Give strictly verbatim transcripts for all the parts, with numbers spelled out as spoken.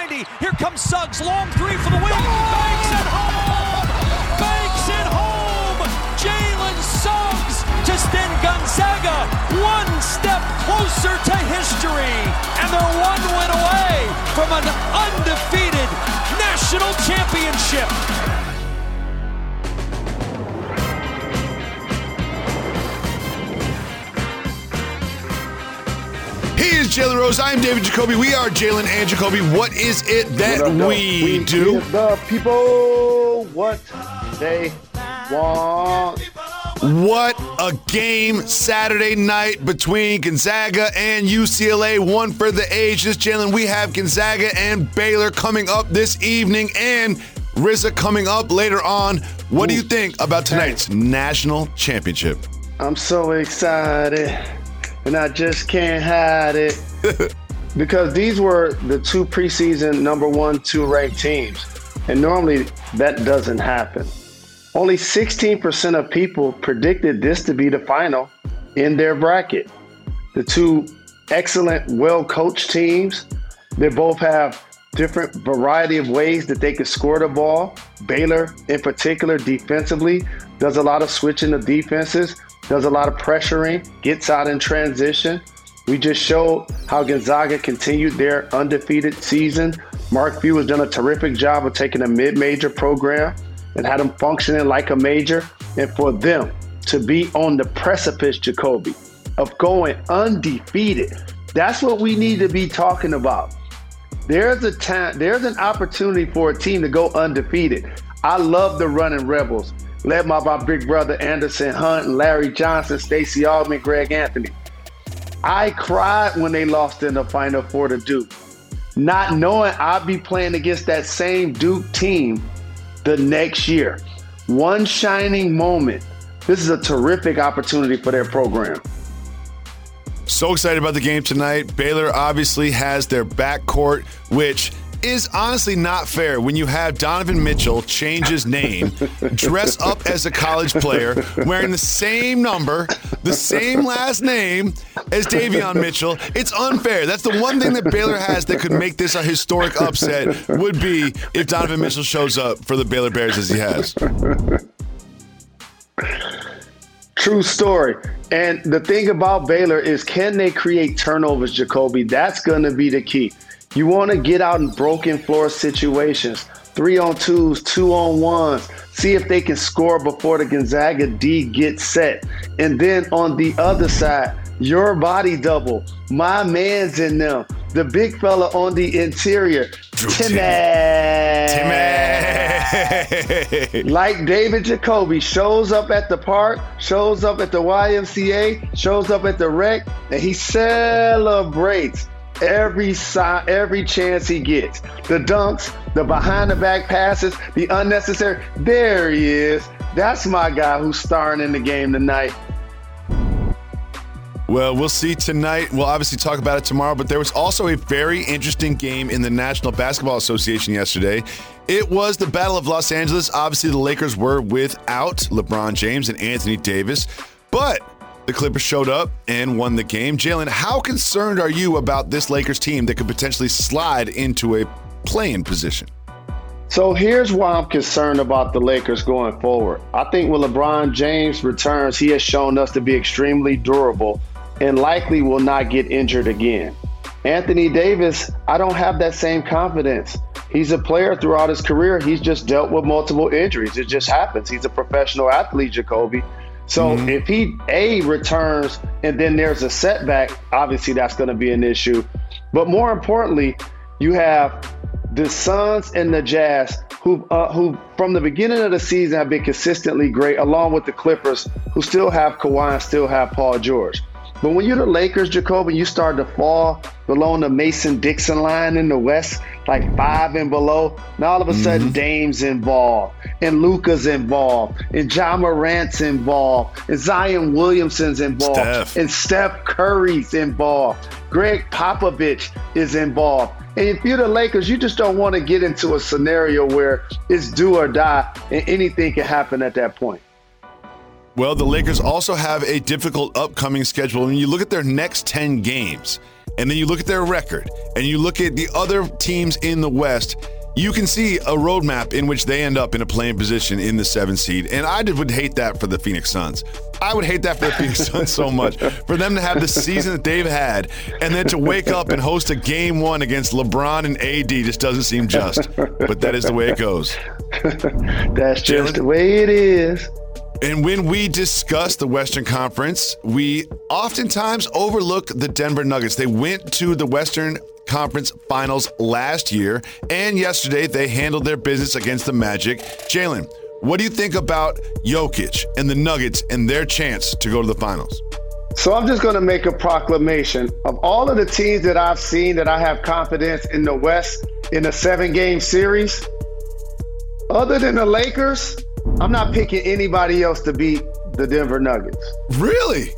ninety. Here comes Suggs. Long three for the win. Banks it home. Banks it home. Jalen Suggs to send Gonzaga one step closer to history. And they're one win away from an undefeated national championship. He is Jalen Rose. I am David Jacoby. We are Jalen and Jacoby. What is it that up, we, we do? The people what they want. What a game Saturday night between Gonzaga and U C L A. One for the ages. Jalen, we have Gonzaga and Baylor coming up this evening and R Z A coming up later on. What Ooh. do you think about tonight's hey. national championship? I'm so excited. And I just can't hide it because these were the two preseason number one, two ranked teams. And normally that doesn't happen. Only sixteen percent of people predicted this to be the final in their bracket. The two excellent, well-coached teams, they both have different variety of ways that they could score the ball. Baylor, in particular, defensively, does a lot of switching of defenses. Does a lot of pressuring, gets out in transition. We just showed how Gonzaga continued their undefeated season. Mark Few has done a terrific job of taking a mid-major program and had them functioning like a major. And for them to be on the precipice, Jacoby, of going undefeated, that's what we need to be talking about. There's a time, there's an opportunity for a team to go undefeated. I love the running Rebels, led by my big brother Anderson Hunt and Larry Johnson, Stacey Augmon, Greg Anthony. I cried when they lost in the Final Four to Duke, not knowing I'd be playing against that same Duke team the next year. One shining moment. This is a terrific opportunity for their program. So excited about the game tonight. Baylor obviously has their backcourt, which is honestly not fair when you have Donovan Mitchell change his name, dress up as a college player, wearing the same number, the same last name as Davion Mitchell. It's unfair. That's the one thing that Baylor has that could make this a historic upset would be if Donovan Mitchell shows up for the Baylor Bears as he has. True story. And the thing about Baylor is, can they create turnovers, Jacoby? That's going to be the key. You want to get out in broken floor situations, three on twos, two on ones, see if they can score before the Gonzaga D gets set. And then on the other side, your body double, my man's in them, the big fella on the interior, Timmy. Timmy. Like David Jacoby shows up at the park, shows up at the Y M C A, shows up at the rec, and he celebrates every side, every chance he gets. The dunks, the behind the back passes, the unnecessary. There he is. That's my guy who's starring in the game tonight. Well, we'll see tonight. We'll obviously talk about it tomorrow, but there was also a very interesting game in the National Basketball Association yesterday. It was the Battle of Los Angeles. Obviously, the Lakers were without LeBron James and Anthony Davis, but the Clippers showed up and won the game. Jalen, how concerned are you about this Lakers team that could potentially slide into a play-in position? So here's why I'm concerned about the Lakers going forward. I think when LeBron James returns, he has shown us to be extremely durable and likely will not get injured again. Anthony Davis, I don't have that same confidence. He's a player throughout his career. He's just dealt with multiple injuries. It just happens. He's a professional athlete, Jacoby. So mm-hmm. if he, A, returns and then there's a setback, obviously that's going to be an issue. But more importantly, you have the Suns and the Jazz who, uh, who from the beginning of the season have been consistently great, along with the Clippers, who still have Kawhi and still have Paul George. But when you're the Lakers, Jacoby, you start to fall below the Mason-Dixon line in the West, like five and below. Now all of a mm-hmm. sudden Dame's involved, and Luka's involved, and Ja Morant's involved, and Zion Williamson's involved, Steph. and Steph Curry's involved. Greg Popovich is involved. And if you're the Lakers, you just don't want to get into a scenario where it's do or die and anything can happen at that point. Well, the Lakers also have a difficult upcoming schedule. When you look at their next ten games, and then you look at their record, and you look at the other teams in the West, you can see a roadmap in which they end up in a playing position in the seventh seed. And I would hate that for the Phoenix Suns. I would hate that for the Phoenix Suns so much. For them to have the season that they've had and then to wake up and host a game one against LeBron and A D just doesn't seem just. But that is the way it goes. That's just Jalen, the way it is. And when we discuss the Western Conference, we oftentimes overlook the Denver Nuggets. They went to the Western Conference Finals last year, and yesterday they handled their business against the Magic. Jalen, what do you think about Jokic and the Nuggets and their chance to go to the finals? So I'm just going to make a proclamation. Of all of the teams that I've seen that I have confidence in the West in a seven-game series, other than the Lakers, I'm not picking anybody else to beat the Denver Nuggets. Really?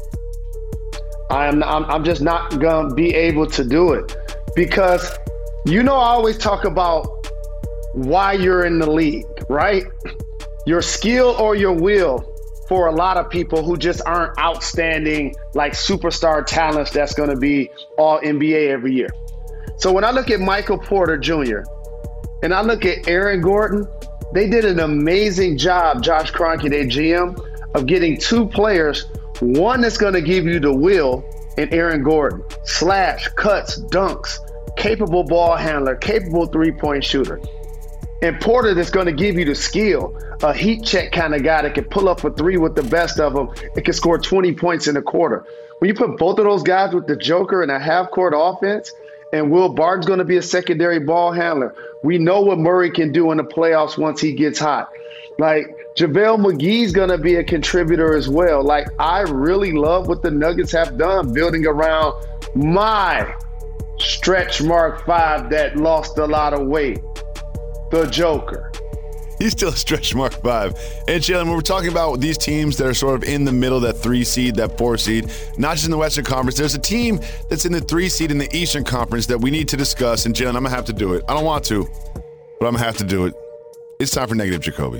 I'm, I'm, I'm just not going to be able to do it. Because, you know, I always talk about why you're in the league, right? Your skill or your will for a lot of people who just aren't outstanding, like superstar talents that's going to be all N B A every year. So when I look at Michael Porter Junior and I look at Aaron Gordon, they did an amazing job, Josh Kroenke, their G M, of getting two players, one that's going to give you the will, and Aaron Gordon, slash, cuts, dunks, capable ball handler, capable three-point shooter. And Porter that's going to give you the skill, a heat check kind of guy that can pull up a three with the best of them and can score twenty points in a quarter. When you put both of those guys with the Joker and a half-court offense, and Will Barton's going to be a secondary ball handler, we know what Murray can do in the playoffs once he gets hot. Like, JaVale McGee's going to be a contributor as well. Like, I really love what the Nuggets have done building around my stretch mark five that lost a lot of weight, the Joker. He's still a stretch mark five. And Jalen, when we're talking about these teams that are sort of in the middle, that three seed, that four seed, not just in the Western Conference, there's a team that's in the three seed in the Eastern Conference that we need to discuss. And Jalen, I'm going to have to do it. I don't want to, but I'm going to have to do it. It's time for Negative Jacoby.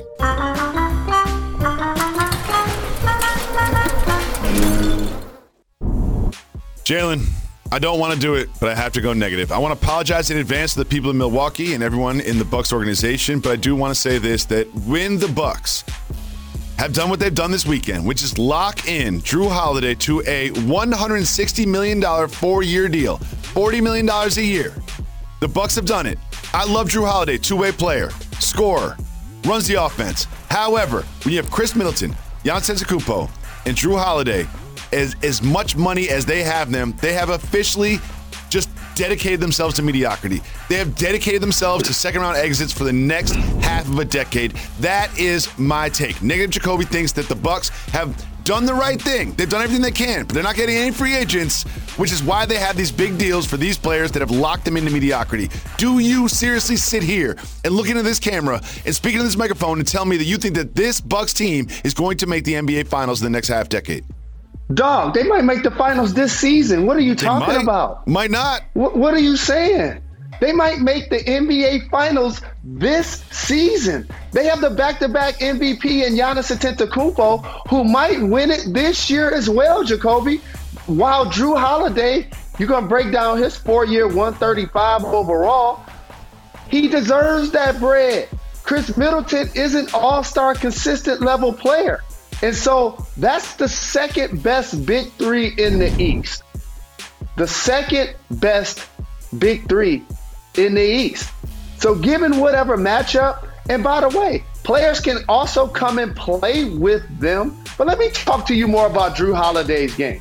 Jalen, I don't want to do it, but I have to go negative. I want to apologize in advance to the people in Milwaukee and everyone in the Bucks organization, but I do want to say this, that when the Bucks have done what they've done this weekend, which is lock in Drew Holiday to a one hundred sixty million dollars four-year deal, forty million dollars a year, the Bucks have done it. I love Drew Holiday, two-way player, scorer, runs the offense. However, when you have Chris Middleton, Giannis Antetokounmpo, and Drew Holiday, as, as much money as they have them, they have officially just dedicated themselves to mediocrity. They have dedicated themselves to second-round exits for the next half of a decade. That is my take. Negative Jacoby thinks that the Bucks have done the right thing. They've done everything they can, but they're not getting any free agents, which is why they have these big deals for these players that have locked them into mediocrity. Do you seriously sit here and look into this camera and speak into this microphone and tell me that you think that this Bucks team is going to make the N B A Finals in the next half decade? Dog, they might make the finals this season. What are you talking might, about? Might not. What, what are you saying? They might make the N B A Finals this season. They have the back-to-back M V P in Giannis Antetokounmpo, who might win it this year as well, Jacoby. While Drew Holiday, you're going to break down his four-year one thirty-five overall. He deserves that bread. Chris Middleton is an all-star consistent level player. And so that's the second best big three in the East. The second best big three in the East. So given whatever matchup, and by the way, players can also come and play with them. But let me talk to you more about Drew Holiday's game.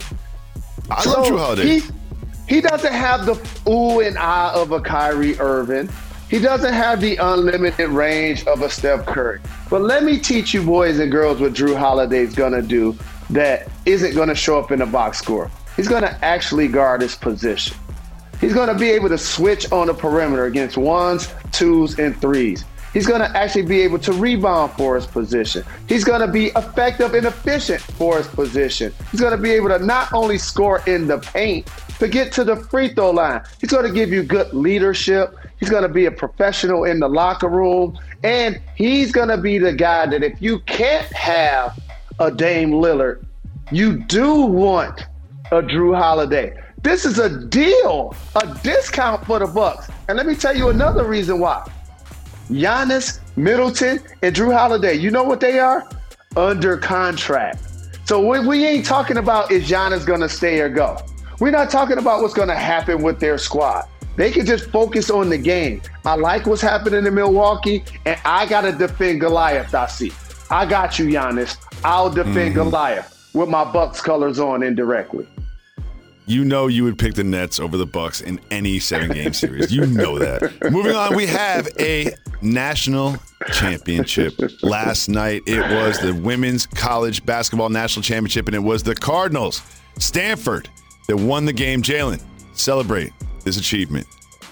I so love Drew Holiday. He, he doesn't have the ooh and ah of a Kyrie Irving. He doesn't have the unlimited range of a Steph Curry. But let me teach you boys and girls what Drew Holiday's going to do that isn't going to show up in the box score. He's going to actually guard his position. He's going to be able to switch on the perimeter against ones, twos, and threes. He's going to actually be able to rebound for his position. He's going to be effective and efficient for his position. He's going to be able to not only score in the paint, but get to the free throw line. He's going to give you good leadership. He's going to be a professional in the locker room. And he's going to be the guy that if you can't have a Dame Lillard. You do want a Drew Holiday. This is a deal, a discount for the Bucks. And let me tell you another reason why. Giannis, Middleton, and Drew Holiday, you know what they are? Under contract. So we, we ain't talking about is Giannis going to stay or go. We're not talking about what's going to happen with their squad. They can just focus on the game. I like what's happening in Milwaukee, and I got to defend Goliath, I see. I got you, Giannis. I'll defend mm-hmm. Goliath with my Bucks colors on indirectly. You know you would pick the Nets over the Bucks in any seven-game series. You know that. Moving on, we have a national championship. Last night, it was the Women's College Basketball National Championship, and it was the Cardinals, Stanford, that won the game. Jalen, celebrate this achievement.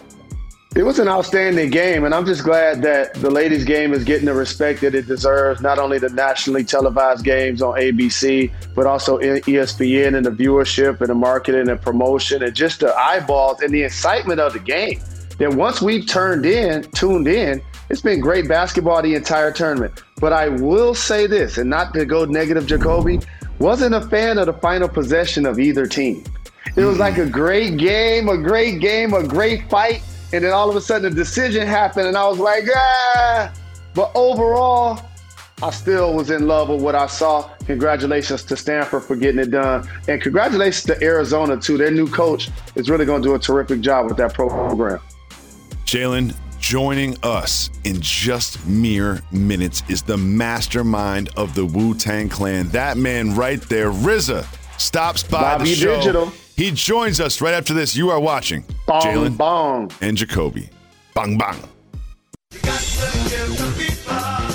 It was an outstanding game, and I'm just glad that the ladies' game is getting the respect that it deserves, not only the nationally televised games on A B C, but also E S P N and the viewership and the marketing and promotion and just the eyeballs and the excitement of the game. That once we've turned in, tuned in, it's been great basketball the entire tournament. But I will say this, and not to go negative, Jacoby, wasn't a fan of the final possession of either team. It was like a great game, a great game, a great fight. And then all of a sudden, a decision happened, and I was like, ah. But overall, I still was in love with what I saw. Congratulations to Stanford for getting it done. And congratulations to Arizona, too. Their new coach is really going to do a terrific job with that program. Jalen, joining us in just mere minutes is the mastermind of the Wu-Tang Clan. That man right there, R Z A, stops by Bobby the show. Digital. He joins us right after this. You are watching Jalen bong. and Jacoby. Bang, bang. You got to give the people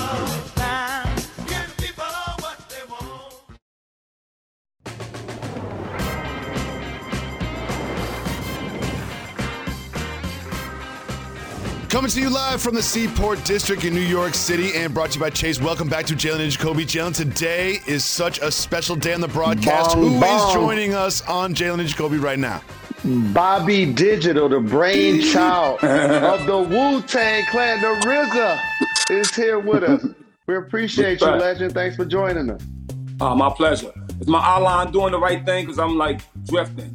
time. Give people what they want. Coming to you live from the Seaport District in New York City and brought to you by Chase. Welcome back to Jalen and Jacoby. Jalen, today is such a special day on the broadcast. Bong, Who bong. is joining us on Jalen and Jacoby right now? Bobby Digital, the brainchild of the Wu-Tang Clan, the R Z A, is here with us. We appreciate you, legend. Thanks for joining us. Uh, my pleasure. Is my outline doing the right thing? Because I'm like drifting.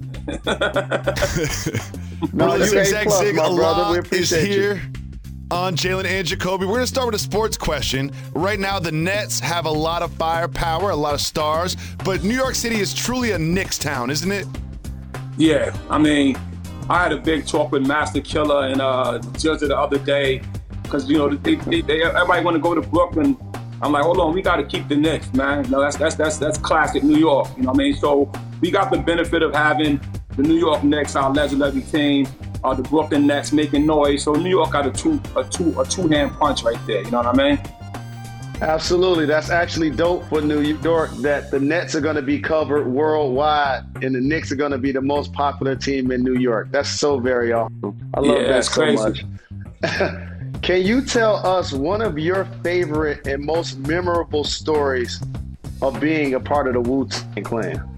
No, Well, you Zach A plus, Zig my brother. We Allah is appreciate here you. on Jalen and Jacoby. We're going to start with a sports question. Right now, the Nets have a lot of firepower, a lot of stars, but New York City is truly a Knicks town, isn't it? Yeah, I mean, I had a big talk with Master Killer and uh, just the other day because, you know, they, they, they, everybody want to go to Brooklyn. I'm like, hold on, we got to keep the Knicks, man. No, that's that's that's that's classic New York. You know what I mean? So we got the benefit of having the New York Knicks, our legendary team, uh, the Brooklyn Nets making noise. So New York got a two a two a two hand punch right there. You know what I mean? Absolutely. That's actually dope for New York that the Nets are going to be covered worldwide and the Knicks are going to be the most popular team in New York. That's so very awesome. I love Yeah, that that's so crazy. much. Can you tell us one of your favorite and most memorable stories of being a part of the Wu-Tang Clan?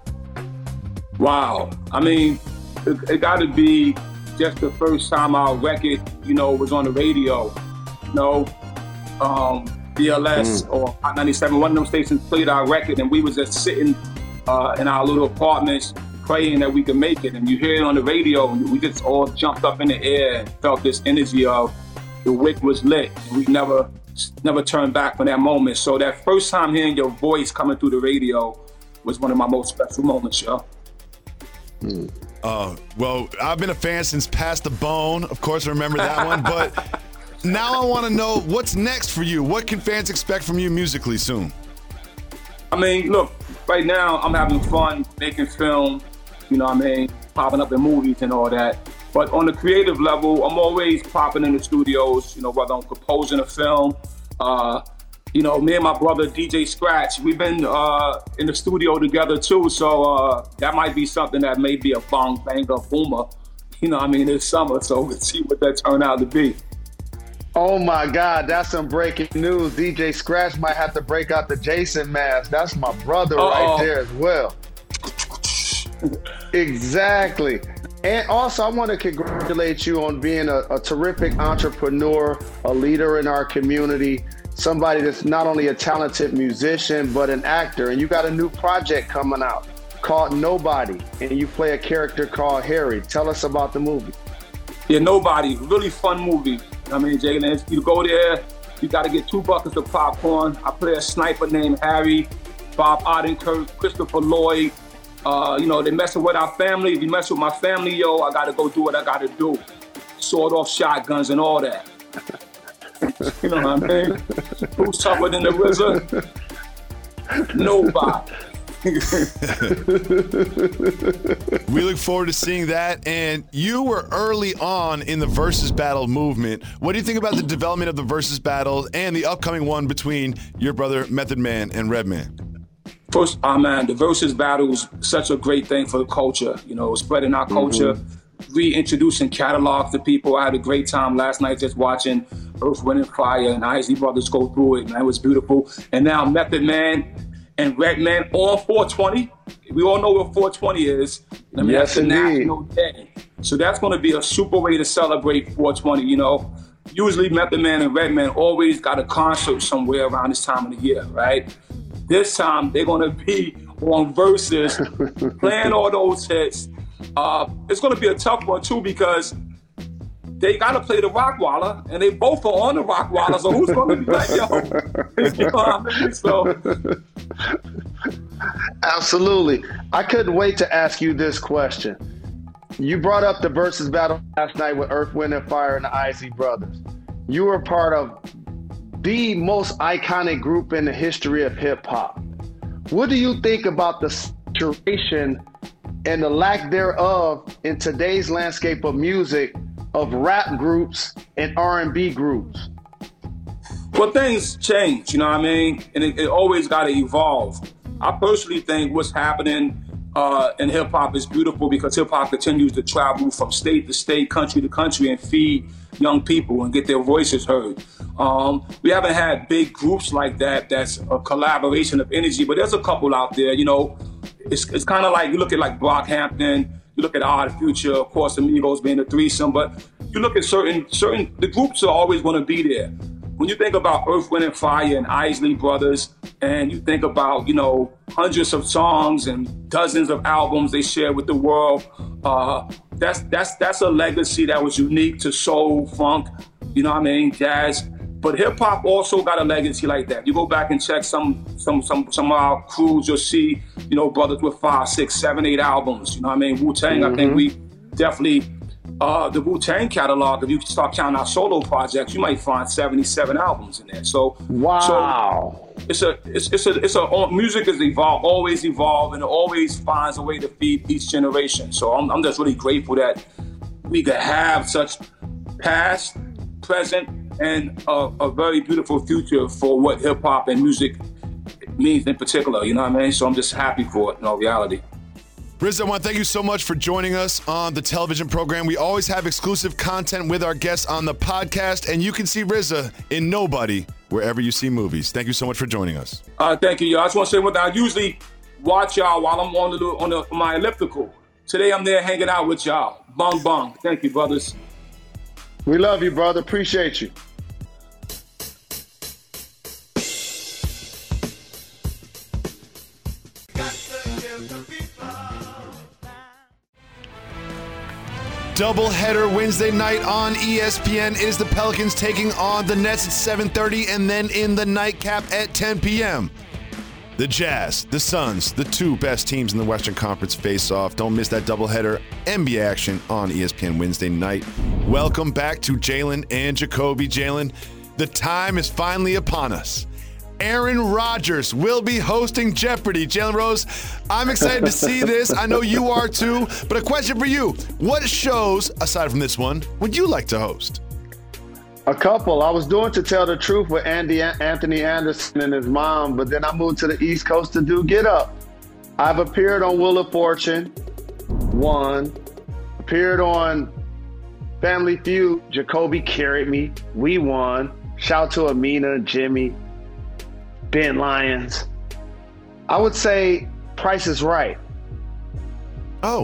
Wow. I mean, it, it got to be just the first time our record, you know, was on the radio. You know, um, B L S mm. or Hot ninety-seven, one of them stations played our record, and we was just sitting uh, in our little apartments praying that we could make it. And you hear it on the radio, and we just all jumped up in the air and felt this energy of the wick was lit. And we never, never turned back from that moment. So that first time hearing your voice coming through the radio was one of my most special moments, yo. Mm. Uh, well, I've been a fan since Past the Bone. Of course, I remember that one. But now I want to know what's next for you. What can fans expect from you musically soon? I mean, look, right now I'm having fun making film, you know what I mean, popping up in movies and all that. But on the creative level, I'm always popping in the studios, you know, whether I'm composing a film. Uh, you know, me and my brother, D J Scratch, we've been uh, in the studio together too. So uh, that might be something that may be a bong, banger, boomer, you know what I mean, this summer. So we'll see what that turned out to be. Oh my God, that's some breaking news. D J Scratch might have to break out the Jason mask. That's my brother Uh-oh. right there as well. Exactly. And also, I want to congratulate you on being a, a terrific entrepreneur, a leader in our community. somebody that's not only a talented musician, but an actor. And you got a new project coming out called Nobody, and you play a character called Harry. Tell us about the movie. Yeah, Nobody, really fun movie. I mean, Jalen, you go there, you got to get two buckets of popcorn. I play a sniper named Harry, Bob Odenkirk, Christopher Lloyd. Uh, you know, they messing with our family. If you mess with my family, yo, I got to go do what I got to do. Sword off shotguns and all that. You know what I mean? Who's tougher than the R Z A? Nobody. We look forward to seeing that. And you were early on in the Versus Battle movement. What do you think about the development of the Versus Battle and the upcoming one between your brother Method Man and Redman? First, oh man, the Versus Battle is such a great thing for the culture. You know, spreading our culture, mm-hmm. reintroducing catalogs to people. I had a great time last night just watching Earth, Wind, and Fire and Isley Brothers go through it, man. It was beautiful. And now Method Man and Redman on four twenty. We all know what four twenty is. I mean, yes, that's a indeed. national day. So that's going to be a super way to celebrate four twenty, you know. Usually Method Man and Redman always got a concert somewhere around this time of the year, right? This time they're going to be on Versus, playing all those hits. Uh, it's going to be a tough one, too, because they got to play the Rockwalla, and they both are on the Rockwalla, so who's going to be like, yo? You know what I mean? So. Absolutely. I couldn't wait to ask you this question. You brought up the Versus Battle last night with Earth, Wind, and Fire and the Isley Brothers. You were part of the most iconic group in the history of hip-hop. What do you think about the saturation and the lack thereof in today's landscape of music of rap groups and R and B groups? Well, things change, you know what I mean? And it, it always got to evolve. I personally think what's happening uh, in hip-hop is beautiful because hip-hop continues to travel from state to state, country to country, and feed young people and get their voices heard. Um, we haven't had big groups like that that's a collaboration of energy, but there's a couple out there, you know. It's, it's kind of like, you look at like Brockhampton, you look at Odd Future, of course, Amigos being a threesome, but you look at certain, certain, the groups are always going to be there. When you think about Earth, Wind, and Fire and Isley Brothers, and you think about, you know, hundreds of songs and dozens of albums they share with the world, uh, that's that's that's a legacy that was unique to soul, funk, you know what I mean, jazz. But hip hop also got a legacy like that. You go back and check some some some some of our crews, you'll see, you know, brothers with five, six, seven, eight albums. You know what I mean? Wu-Tang, mm-hmm. I think we definitely. Uh, the Wu-Tang catalog, if you start counting our solo projects, you might find seventy-seven albums in there. So, wow, so it's a, it's, it's a, it's a. Music is evolve, always evolve, and it always finds a way to feed each generation. So I'm, I'm just really grateful that we could have such past, present, and a, a very beautiful future for what hip hop and music means in particular. You know what I mean? So I'm just happy for it in all reality. R Z A, I want to thank you so much for joining us on the television program. We always have exclusive content with our guests on the podcast, and you can see R Z A in Nobody wherever you see movies. Thank you so much for joining us. Uh, thank you, y'all. I just want to say what I usually watch y'all while I'm on the on, the, on my elliptical. Today I'm there hanging out with y'all. Bong bong. Thank you, brothers. We love you, brother. Appreciate you. Doubleheader Wednesday night on E S P N is the Pelicans taking on the Nets at seven thirty, and then in the nightcap at ten p.m. The Jazz, the Suns, the two best teams in the Western Conference face off. Don't miss that doubleheader N B A action on E S P N Wednesday night. Welcome back to Jalen and Jacoby. Jalen, the time is finally upon us. Aaron Rodgers will be hosting Jeopardy. Jalen Rose, I'm excited to see this. I know you are too. But a question for you. What shows, aside from this one, would you like to host? A couple. I was doing To Tell the Truth with Andy Anthony Anderson and his mom, but then I moved to the East Coast to do Get Up. I've appeared on Wheel of Fortune, won. Appeared on Family Feud, Jacoby carried me, we won. Shout to Amina, Jimmy, Ben Lyons. I would say Price is Right. Oh,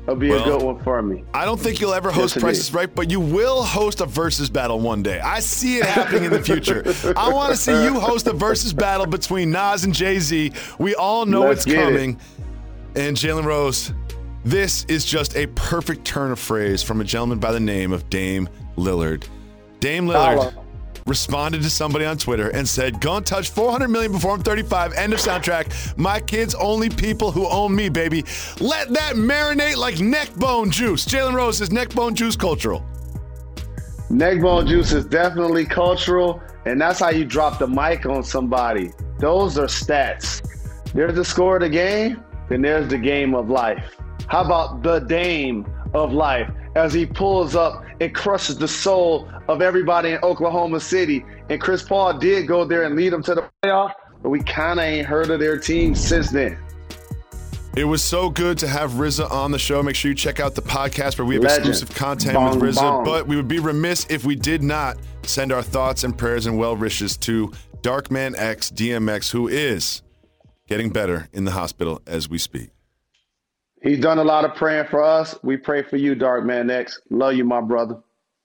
It'll be Well, a good one for me. I don't think you'll ever host Yes, Price indeed. is Right, but you will host a versus battle one day. I see it happening in the future. I want to see you host a versus battle between Nas and Jay-Z. We all know Let's it's get it. coming. And Jalen Rose, this is just a perfect turn of phrase from a gentleman by the name of Dame Lillard. Dame Lillard Follow. responded to somebody on Twitter and said, "Gonna touch four hundred million before I'm thirty-five. End of soundtrack. My kids only people who own me, baby." Let that marinate like neck bone juice. Jalen Rose, is neck bone juice cultural? Neck bone juice is definitely cultural, and that's how you drop the mic on somebody. Those are stats. There's the score of the game, then there's the game of life. How about the Dame of life as he pulls up and crushes the soul of everybody in Oklahoma City? And Chris Paul did go there and lead them to the playoff, but we kind of ain't heard of their team since then. It was so good to have R Z A on the show. Make sure you check out the podcast where we have Legend. exclusive content Bong, with R Z A. bong. But we would be remiss if we did not send our thoughts and prayers and well wishes to Darkman X D M X, who is getting better in the hospital as we speak. He's done a lot of praying for us. We pray for you, Darkman X. Love you, my brother.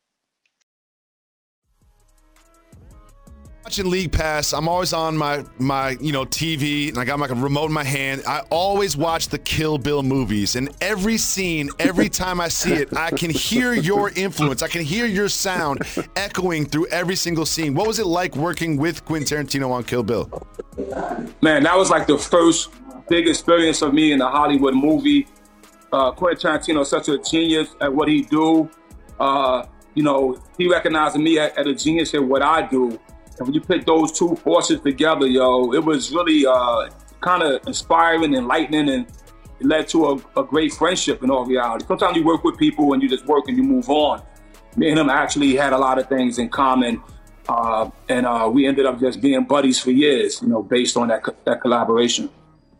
Watching League Pass, I'm always on my my you know T V, and I got my remote in my hand. I always watch the Kill Bill movies, and every scene, every time I see it, I can hear your influence. I can hear your sound echoing through every single scene. What was it like working with Quentin Tarantino on Kill Bill? Man, that was like the first big experience of me in a Hollywood movie. Uh, Quentin Tarantino is such a genius at what he do. Uh, you know, he recognized me at, at a genius at what I do. And when you put those two forces together, yo, it was really uh, kind of inspiring, enlightening, and it led to a, a great friendship in all reality. Sometimes you work with people and you just work and you move on. Me and him actually had a lot of things in common. Uh, and uh, we ended up just being buddies for years, you know, based on that, co- that collaboration.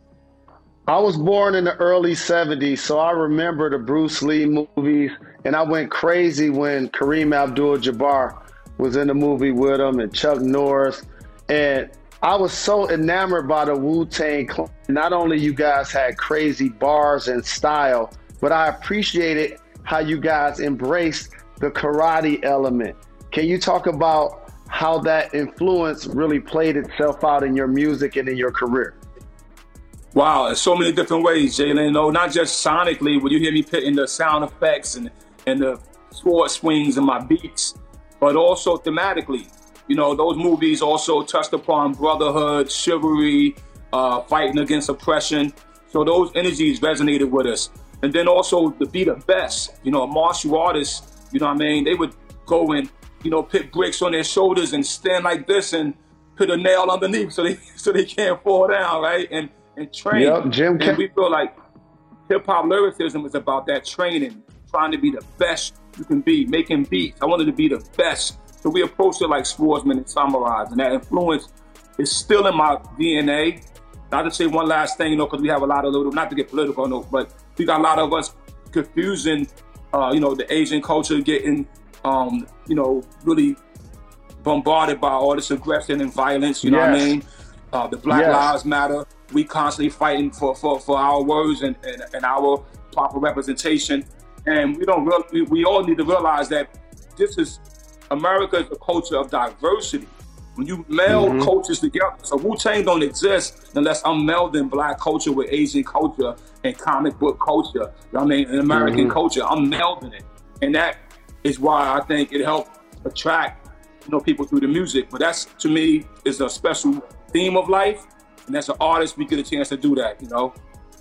I was born in the early seventies, so I remember the Bruce Lee movies, and I went crazy when Kareem Abdul-Jabbar was in the movie with him, and Chuck Norris. And I was so enamored by the Wu-Tang Clan. Not only you guys had crazy bars and style, but I appreciated how you guys embraced the karate element. Can you talk about how that influence really played itself out in your music and in your career? Wow, there's so many different ways, Jalen. No, not just sonically, when you hear me putting the sound effects and, and the sword swings and my beats, but also thematically. You know, those movies also touched upon brotherhood, chivalry, uh, fighting against oppression. So those energies resonated with us. And then also to be the best, you know, martial artists, you know what I mean? They would go and, you know, put bricks on their shoulders and stand like this and put a nail underneath so they so they can't fall down, right? And and train. Yep, Jim and Ca- we feel like hip-hop lyricism is about that training, trying to be the best you can be, making beats. I wanted to be the best. So we approached it like sportsmen and samurais, and that influence is still in my D N A. Not to say one last thing, you know, because we have a lot of little, not to get political, no, but we got a lot of us confusing, uh, you know, the Asian culture getting, um, you know, really bombarded by all this aggression and violence, you know what I Yes. mean? Uh, the Black Yes. Lives Matter. We constantly fighting for, for, for our words and, and, and our proper representation. And we don't real, we, we all need to realize that this is, America is a culture of diversity. When you meld Mm-hmm. cultures together, so Wu-Tang don't exist unless I'm melding Black culture with Asian culture and comic book culture. You know what I mean? And American Mm-hmm. culture, I'm melding it. And that is why I think it helped attract, you know, people through the music. But that's, to me, is a special theme of life. And as an artist, we get a chance to do that, you know?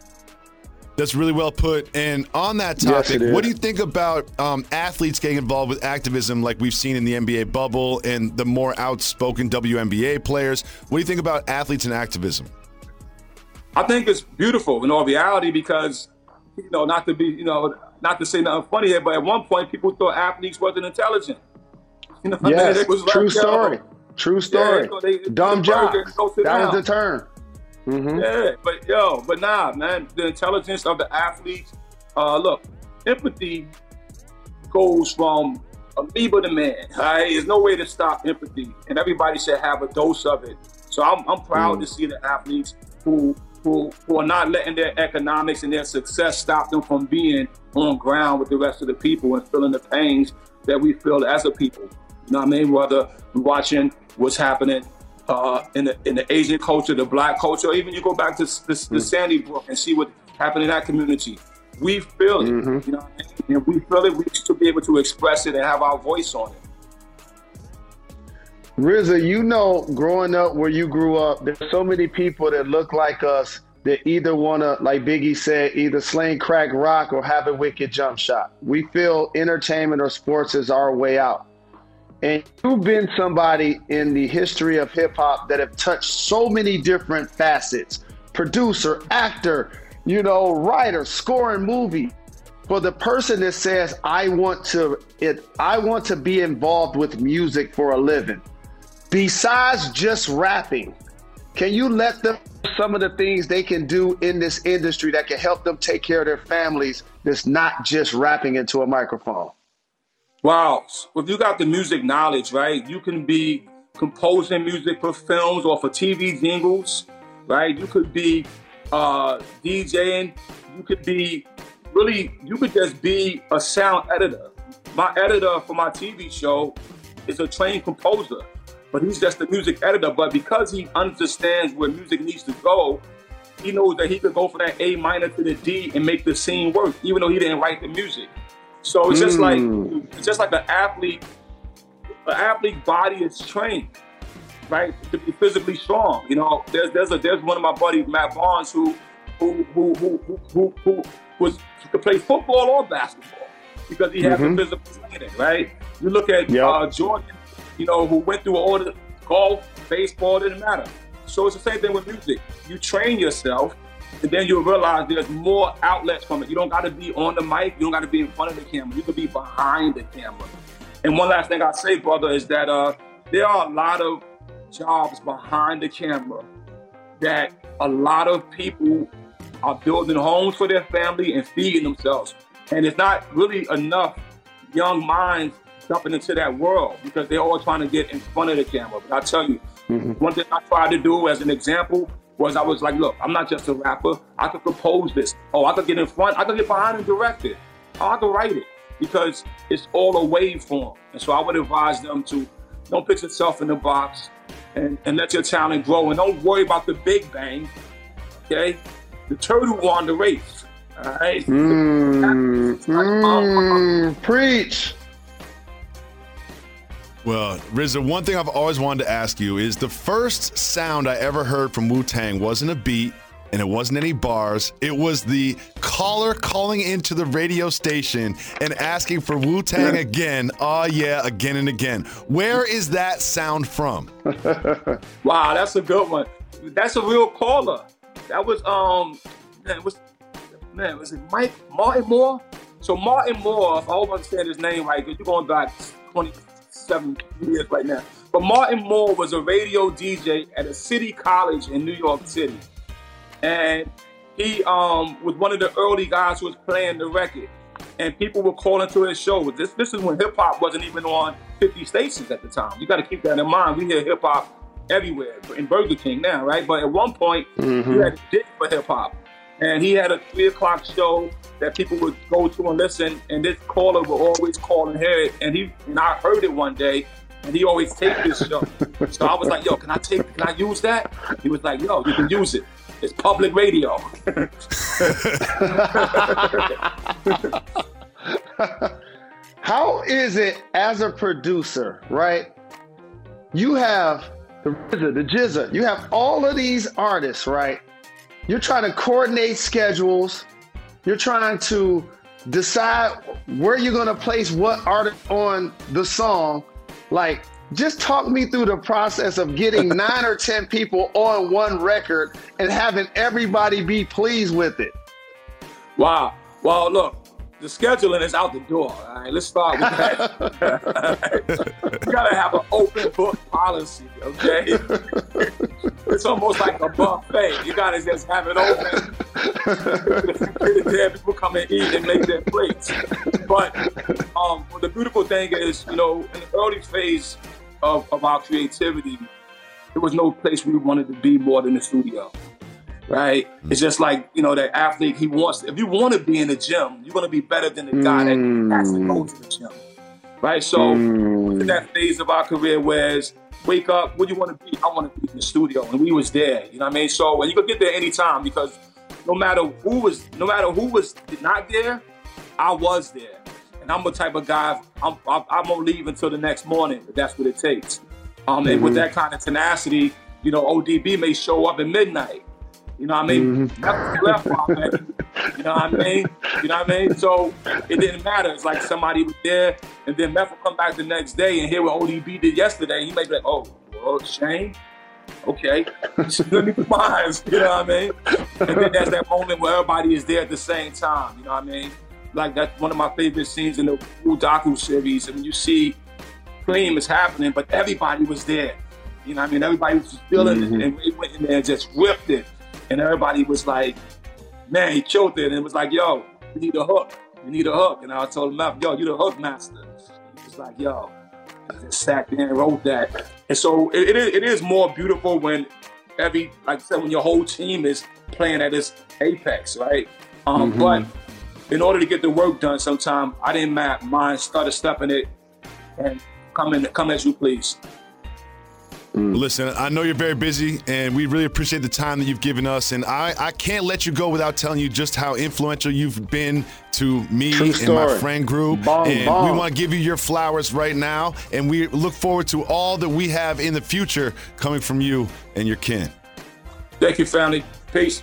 That's really well put. And on that Yes, topic, it is. what do you think about um, athletes getting involved with activism like we've seen in the N B A bubble and the more outspoken W N B A players? What do you think about athletes and activism? I think it's beautiful in all reality because, you know, not to be, you know, not to say nothing funny here, but at one point people thought athletes wasn't intelligent. You know what I mean? Yes, It was like, true yo, story. True story. so they- Dumb they jocks. burger and go sit That down. was the term. Mm-hmm. Yeah, but yo, but nah, man, the intelligence of the athletes. Uh, look, empathy goes from amoeba to man. All right, there's no way to stop empathy, and everybody should have a dose of it. So I'm, I'm proud Mm. to see the athletes who who, who are not letting their economics and their success stop them from being on ground with the rest of the people and feeling the pains that we feel as a people. You know what I mean? Whether we're watching what's happening uh, in the in the Asian culture, the Black culture, or even you go back to the, the mm-hmm. Sandy Brook and see what happened in that community. We feel it, mm-hmm. you know what I mean? And we feel it, we should be able to express it and have our voice on it. R Z A, you know, growing up where you grew up, there's so many people that look like us that either want to, like Biggie said, either sling crack rock or have a wicked jump shot. We feel entertainment or sports is our way out. And you've been somebody in the history of hip hop that have touched so many different facets, producer, actor, you know, writer, scoring movie. For the person that says, I want to, it, I want to be involved with music for a living, besides just rapping, can you let them some of the things they can do in this industry that can help them take care of their families that's not just rapping into a microphone? Wow. If you got the music knowledge, right, you can be composing music for films or for T V jingles, right? You could be uh, DJing. You could be really, you could just be a sound editor. My editor for my T V show is a trained composer, but he's just a music editor. But because he understands where music needs to go, he knows that he could go from that A minor to the D and make the scene work, even though he didn't write the music. So it's just mm. like it's just like an athlete. An athlete body is trained, right, to be physically strong. You know, there's there's a there's one of my buddies, Matt Barnes, who who who who who, who, who was could play football or basketball because he has mm-hmm. the physical training, right? You look at yep. uh, Jordan, you know, who went through all the golf, baseball, didn't matter. So it's the same thing with music. You train yourself, and then you'll realize there's more outlets from it. You don't got to be on the mic. You don't got to be in front of the camera. You can be behind the camera. And one last thing I say, brother, is that uh, there are a lot of jobs behind the camera that a lot of people are building homes for their family and feeding themselves. And it's not really enough young minds jumping into that world because they're all trying to get in front of the camera. But I tell you, mm-hmm. one thing I tried to do as an example was I was like, look, I'm not just a rapper. I could compose this. Oh, I could get in front. I could get behind and direct it. Oh, I could write it because it's all a waveform. And so I would advise them to don't put yourself in the box and, and let your talent grow. And don't worry about the big bang, okay? The turtle won the race, all right? Mm, mm, preach. Well, R Z A, one thing I've always wanted to ask you is the first sound I ever heard from Wu-Tang wasn't a beat and it wasn't any bars. It was the caller calling into the radio station and asking for Wu-Tang again. Oh, yeah, again and again. Where is that sound from? Wow, that's a good one. That's a real caller. That was, um, man, was, man, was it Mike Martin Moore? So Martin Moore, if I hope I understand his name right, because you're going back twenty-seven years right now. But Martin Moore was a radio D J at a city college in New York City. And he um, was one of the early guys who was playing the record. And people were calling to his show. This, this is when hip-hop wasn't even on fifty stations at the time. You got to keep that in mind. We hear hip-hop everywhere, in Burger King now, right? But at one point, mm-hmm. he had a dig for hip-hop. And he had a three o'clock show that people would go to and listen, and this caller would always call and hear it. And he and I heard it one day, and he always taped this show. So I was like, yo, can I take, can I use that? He was like, yo, you can use it. It's public radio. How is it as a producer, right? You have the R Z A, the G Z A, you have all of these artists, right? You're trying to coordinate schedules. You're trying to decide where you're going to place what artist on the song. Like, just talk me through the process of getting nine or ten people on one record and having everybody be pleased with it. Wow. Well, look, the scheduling is out the door. All right, let's start with that. You gotta have an open book policy, okay? It's almost like a buffet. You gotta just have it open. People come and eat and make their plates. But um, the beautiful thing is, you know, in the early phase of, of our creativity, there was no place we wanted to be more than the studio. right? Mm. It's just like, you know, that athlete, he wants, if you want to be in the gym, you're going to be better than the guy mm. that has to go to the gym, right? So mm. in that phase of our career where it's, wake up, what do you want to be? I want to be in the studio, and we was there, you know what I mean? So, and you could get there anytime because no matter who was, no matter who was not there, I was there. And I'm the type of guy, I'm, I'm, I'm going to leave until the next morning, if that's what it takes. Um, mm-hmm. And with that kind of tenacity, you know, O D B may show up at midnight. You know what I mean? Mm-hmm. That's left off, man. You know what I mean? You know what I mean? So it didn't matter. It's like somebody was there, and then Meth will come back the next day and hear what O D B did yesterday. He may be like, oh, well, Shane? Okay. Let me put my eyes. You know what I mean? And then there's that moment where everybody is there at the same time. You know what I mean? Like, that's one of my favorite scenes in the Wu Doku series. And when you see Cream is happening, but everybody was there. You know what I mean? Everybody was just feeling mm-hmm. it, and we went in there and just ripped it. And everybody was like, man, he killed it. And it was like, yo, we need a hook. We need a hook. And I told him, yo, you the hook master. He was like, yo, I just sat there and wrote that. And so it, it, is, it is more beautiful when every, like I said, when your whole team is playing at its apex, right? Um, mm-hmm. But in order to get the work done, sometimes I didn't mind started stepping it and come in, come as you please. Listen, I know you're very busy, and we really appreciate the time that you've given us. And I, I can't let you go without telling you just how influential you've been to me and my friend group. Bong, and bong. We want to give you your flowers right now, and we look forward to all that we have in the future coming from you and your kin. Thank you, family. Peace.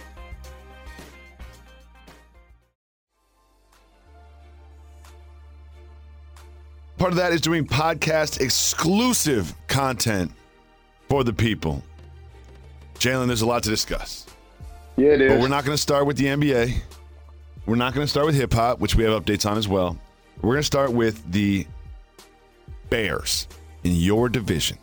Part of that is doing podcast exclusive content for the people. Jalen, there's a lot to discuss. Yeah, it is. But we're not going to start with the N B A. We're not going to start with hip hop, which we have updates on as well. We're going to start with the Bears in your division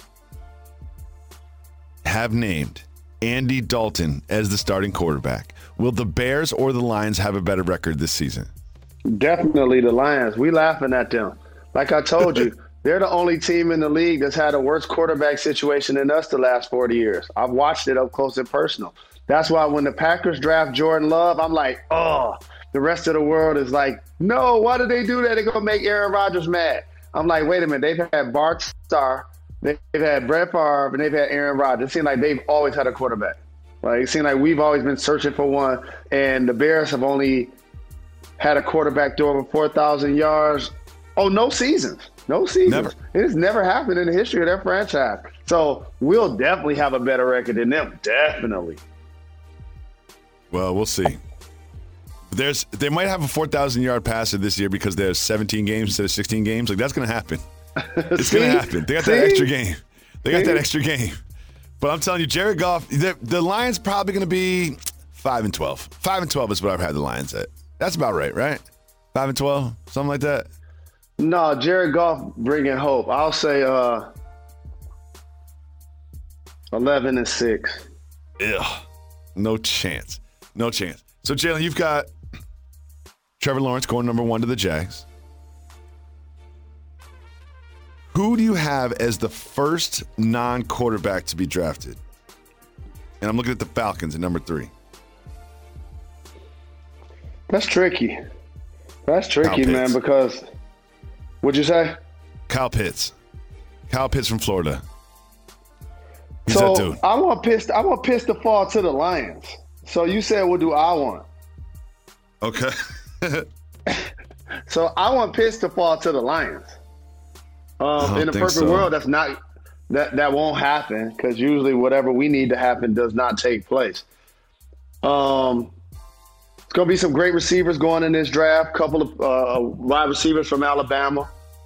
have named Andy Dalton as the starting quarterback. Will the Bears or the Lions have a better record this season? Definitely the Lions. We laughing at them. Like I told you, they're the only team in the league that's had a worse quarterback situation than us the last forty years. I've watched it up close and personal. That's why when the Packers draft Jordan Love, I'm like, oh, the rest of the world is like, no, why did they do that? They're going to make Aaron Rodgers mad. I'm like, wait a minute. They've had Bart Starr, they've had Brett Favre, and they've had Aaron Rodgers. It seems like they've always had a quarterback. Like, it seems like we've always been searching for one, and the Bears have only had a quarterback throw over four thousand yards. Oh, no seasons. No seasons. Never. It has never happened in the history of their franchise. So we'll definitely have a better record than them. Definitely. Well, we'll see. There's They might have a four thousand yard passer this year because there's seventeen games instead of sixteen games. Like, that's going to happen. It's going to happen. They got See? that extra game. They got See? that extra game. But I'm telling you, Jared Goff, the, the Lions probably going to be five and twelve. five and twelve is what I've had the Lions at. That's about right, right? five and twelve, something like that. No, Jared Goff bringing hope. I'll say uh, eleven and six. Ugh. No chance. No chance. So, Jalen, you've got Trevor Lawrence going number one to the Jags. Who do you have as the first non-quarterback to be drafted? And I'm looking at the Falcons at number three. That's tricky. That's tricky, man, because – what'd you say? Kyle Pitts. Kyle Pitts from Florida. He's so that dude. I want Pitts. I want Pitts to fall to the Lions. So you said, what do I want? Okay. So I want Pitts to fall to the Lions. Um, in a perfect so. world, that's not that that won't happen because usually whatever we need to happen does not take place. Um. It's going to be some great receivers going in this draft, a couple of uh, wide receivers from Alabama.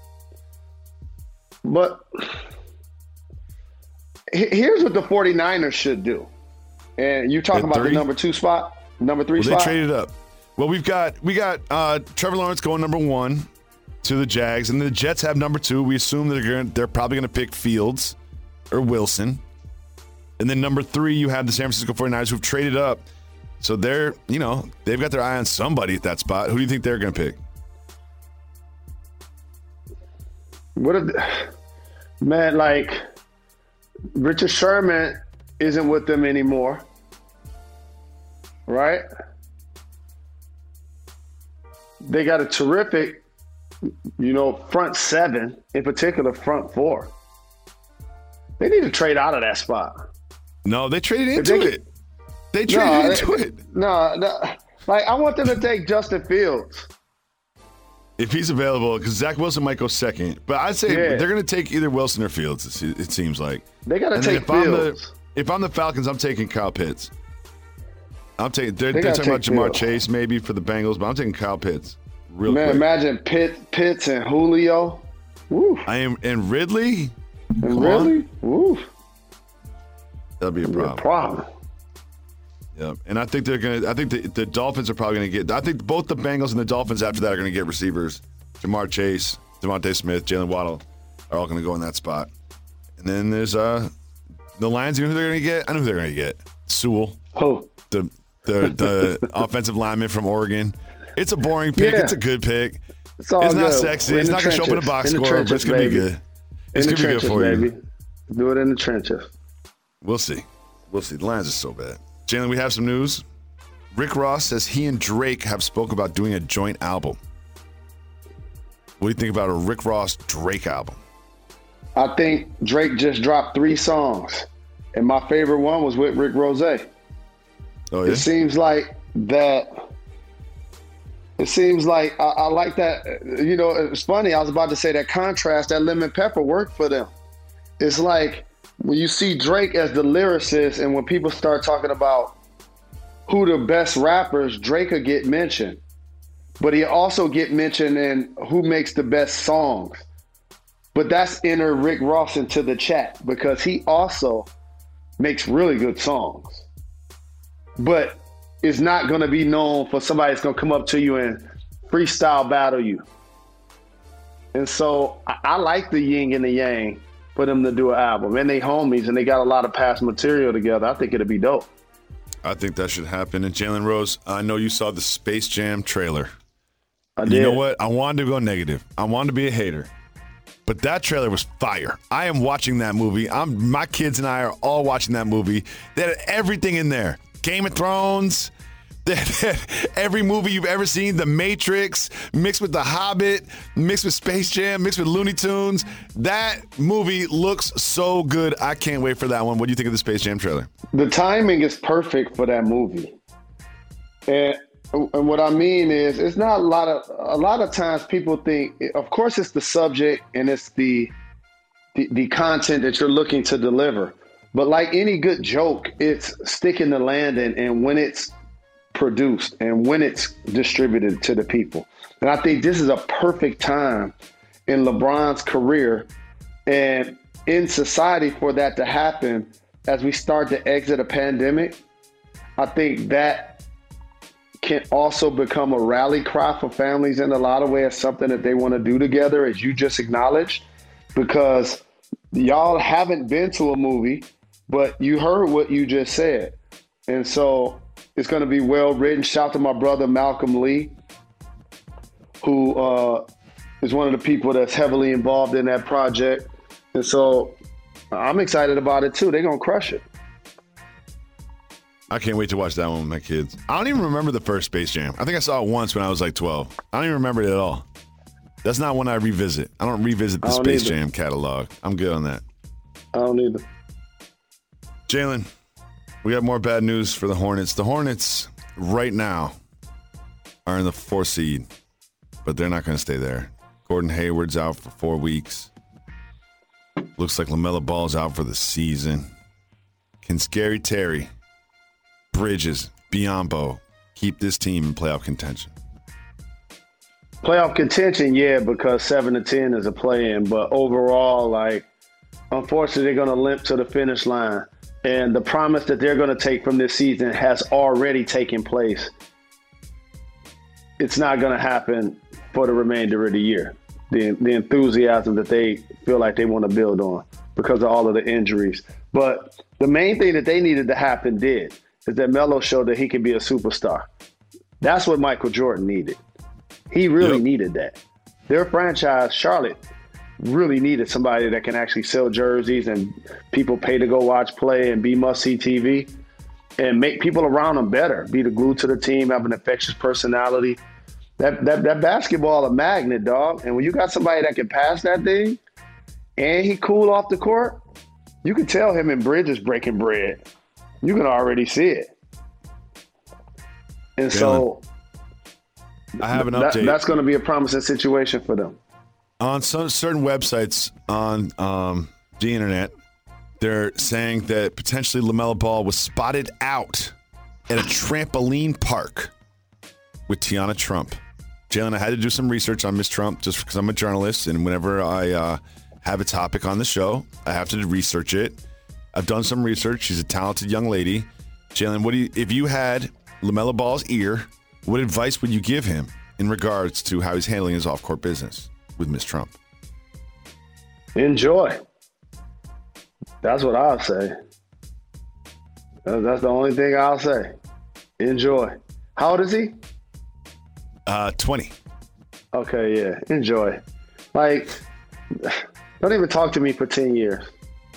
But here's what the 49ers should do. And you're talking about the number two spot, number three well, spot? They traded up. Well, we've got we got uh, Trevor Lawrence going number one to the Jags, and the Jets have number two. We assume that they're, gonna, they're probably going to pick Fields or Wilson. And then number three, you have the San Francisco 49ers who've traded up. So they're, you know, they've got their eye on somebody at that spot. Who do you think they're going to pick? What if, man, like, Richard Sherman isn't with them anymore. right? They got a terrific, you know, front seven, in particular, front four. They need to trade out of that spot. No, they traded If into they it. They traded No, into they- it. No, no, like I want them to take Justin Fields. If he's available, because Zach Wilson might go second. But I'd say Yeah. they're going to take either Wilson or Fields, it se- it seems like. They got to And then take if I'm, the, Fields. if I'm the Falcons, I'm taking Kyle Pitts. I'm taking. They're, They they're gotta talking about take Jamar Fields. Chase maybe for the Bengals, but I'm taking Kyle Pitts. Real Man, quick. imagine Pitt, Pitts and Julio. Woo. I am and Ridley. And Come really? on. Woo. That'd be a Be a problem. problem. Yeah, and I think they're gonna. I think the, the Dolphins are probably gonna get. I think both the Bengals and the Dolphins after that are gonna get receivers. Jamar Chase, Devontae Smith, Jalen Waddle are all gonna go in that spot. And then there's uh the Lions. You know who they're gonna get? I know who they're gonna get. Sewell, Oh, the the the offensive lineman from Oregon. It's a boring pick. Yeah. It's a good pick. it's all It's not good. sexy. We're It's in not the gonna show up in a trenches. box In the score, but it's trenches, gonna be baby. good. It's in the gonna be good trenches, for you. baby. Do it in the trenches. We'll see. We'll see. The Lions are so bad. Jalen, we have some news. Rick Ross says he and Drake have spoke about doing a joint album. What do you think about a Rick Ross Drake album? I think Drake just dropped three songs, and my favorite one was with Rick Ross. Oh yeah. It seems like that. It seems like I, I like that. You know, it's funny. I was about to say that contrast, that Lemon Pepper worked for them. It's like when you see Drake as the lyricist, and when people start talking about who the best rappers, Drake will get mentioned. But he also get mentioned in who makes the best songs. But that's enter Rick Ross into the chat because he also makes really good songs. But is not going to be known for somebody that's going to come up to you and freestyle battle you. And so I, I like the yin and the yang for them to do an album. And they homies and they got a lot of past material together. I think it'll be dope. I think that should happen. And Jalen Rose, I know you saw the Space Jam trailer. I You did. know what? I wanted to go negative. I wanted to be a hater. But that trailer was fire. I am watching that movie. I'm my kids and I are all watching that movie. They had everything in there. Game of Thrones. They had every movie you've ever seen. The Matrix, mixed with The Hobbit, mixed with Space Jam, mixed with Looney Tunes. That movie looks so good. I can't wait for that one. What do you think of the Space Jam trailer? The timing is perfect for that movie. And, and what I mean is, it's not a lot of, a lot of times people think, of course it's the subject and it's the, the, the content that you're looking to deliver. But like any good joke, it's sticking the landing and when it's produced and when it's distributed to the people. And I think this is a perfect time in LeBron's career and in society for that to happen as we start to exit a pandemic. I think that can also become a rally cry for families in a lot of ways, something that they want to do together, as you just acknowledged, because y'all haven't been to a movie, but you heard what you just said. And so it's going to be well written. Shout to my brother, Malcolm Lee, who uh, is one of the people that's heavily involved in that project. And so I'm excited about it too. They're going to crush it. I can't wait to watch that one with my kids. I don't even remember the first Space Jam. I think I saw it once when I was like twelve. I don't even remember it at all. That's not one I revisit. I don't revisit the I don't Space either. Jam catalog. I'm good on that. I don't either. Jalen, we got more bad news for the Hornets. The Hornets right now are in the fourth seed, but they're not going to stay there. Gordon Hayward's out for four weeks. Looks like LaMelo Ball's out for the season. Can Scary Terry, Bridges, Biyombo keep this team in playoff contention? Playoff contention, yeah, because seven to ten is a play-in. But overall, like, unfortunately, they're going to limp to the finish line. And the promise that they're going to take from this season has already taken place. It's not going to happen for the remainder of the year. The, the enthusiasm that they feel like they want to build on because of all of the injuries. But the main thing that they needed to happen did is that Melo showed that he could be a superstar. That's what Michael Jordan needed. He really Yep. needed that. Their franchise, Charlotte, really needed somebody that can actually sell jerseys and people pay to go watch play and be must-see T V. and make people around him better. Be the glue to the team, have an infectious personality. That that that basketball a magnet, dog. And when you got somebody that can pass that thing, and he cool off the court, you can tell him and Bridges breaking bread. You can already see it. And so I have an that, update. that's going to be a promising situation for them. On some certain websites on um, the internet, they're saying that potentially LaMelo Ball was spotted out at a trampoline park with Tiana Trump. Jalen, I had to do some research on Miss Trump just because I'm a journalist, and whenever I uh, have a topic on the show, I have to research it. I've done some research. She's a talented young lady. Jalen, what do you, if you had LaMelo Ball's ear, what advice would you give him in regards to how he's handling his off-court business with Miss Trump? Enjoy. That's what I'll say. That's the only thing I'll say. Enjoy. How old is he? Uh, twenty. Okay, yeah. Enjoy. Like, don't even talk to me for ten years.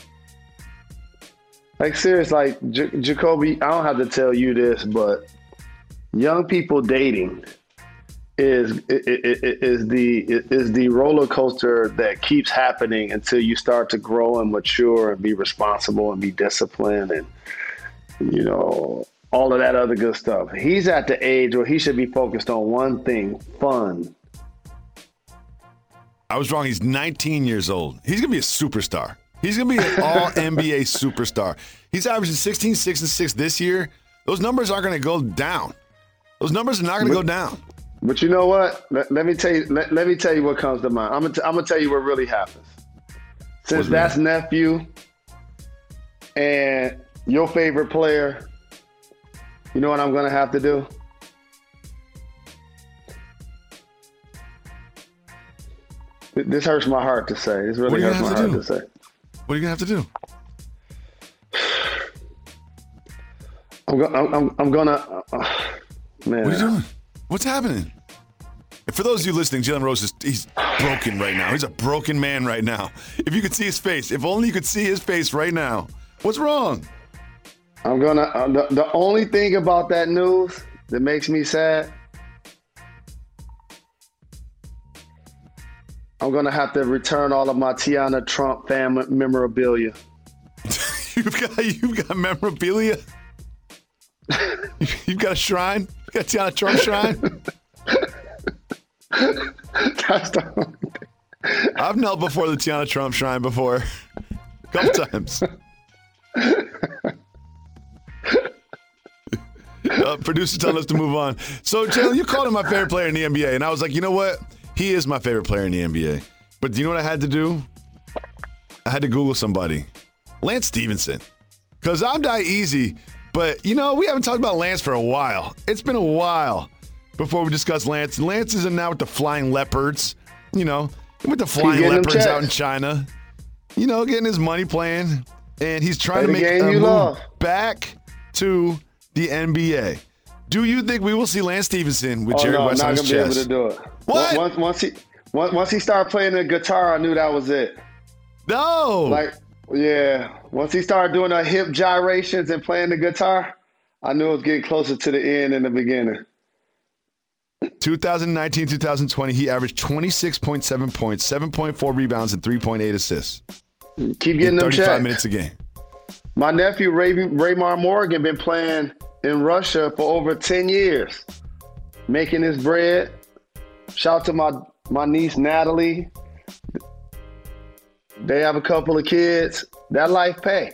Like, serious, like, J- Jacoby, I don't have to tell you this, but young people dating is is, is the is the roller coaster that keeps happening until you start to grow and mature and be responsible and be disciplined and, you know, all of that other good stuff. He's at the age where he should be focused on one thing: fun. I was wrong. He's nineteen years old. He's going to be a superstar. He's going to be an all N B A superstar. He's averaging sixteen, six, and six this year. Those numbers aren't going to go down. Those numbers are not going to go down. But you know what? Let, let me tell you. Let, let me tell you what comes to mind. I'm gonna. T- I'm gonna tell you what really happens. Since What's that's that? nephew and your favorite player, you know what I'm gonna have to do? This hurts my heart to say. This really What are you hurts gonna my have to heart do? to say. What are you going to have to do? I'm, go- I'm, I'm, I'm gonna. Uh, man, What are you doing? What's happening? And for those of you listening, Jalen Rose is he's broken right now. He's a broken man right now. If you could see his face, if only you could see his face right now. What's wrong? I'm gonna. Uh, the, the only thing about that news that makes me sad, I'm gonna have to return all of my Tiana Trump family memorabilia. You've got you've got memorabilia. You've got a shrine. You got Tiana Trump shrine. That's the only thing. I've knelt before the Tiana Trump shrine before, a couple times. uh, producer telling us to move on. So, Jalen, you called him my favorite player in the N B A, and I was like, you know what? He is my favorite player in the N B A. But do you know what I had to do? I had to Google somebody. Lance Stevenson. Because I'm die easy, but, you know, we haven't talked about Lance for a while. It's been a while before we discuss Lance. Lance is now with the Flying Leopards. You know, with the Flying getting them Leopards out checks. in China. You know, getting his money playing. And he's trying Play to the make game a you move love. back to the N B A. Do you think we will see Lance Stevenson with Oh Jerry no, I'm West on not his gonna be able chest? to do it. What? Once, once he once, once he started playing the guitar, I knew that was it. No. Like, yeah. Once he started doing the hip gyrations and playing the guitar, I knew it was getting closer to the end than the beginning. twenty nineteen, twenty twenty, he averaged twenty-six point seven points, seven point four rebounds, and three point eight assists. Keep getting them thirty-five checks. minutes a game. My nephew Ray, Raymar Morgan been playing in Russia for over ten years, making his bread. Shout out to my, my niece Natalie. They have a couple of kids. That life pay.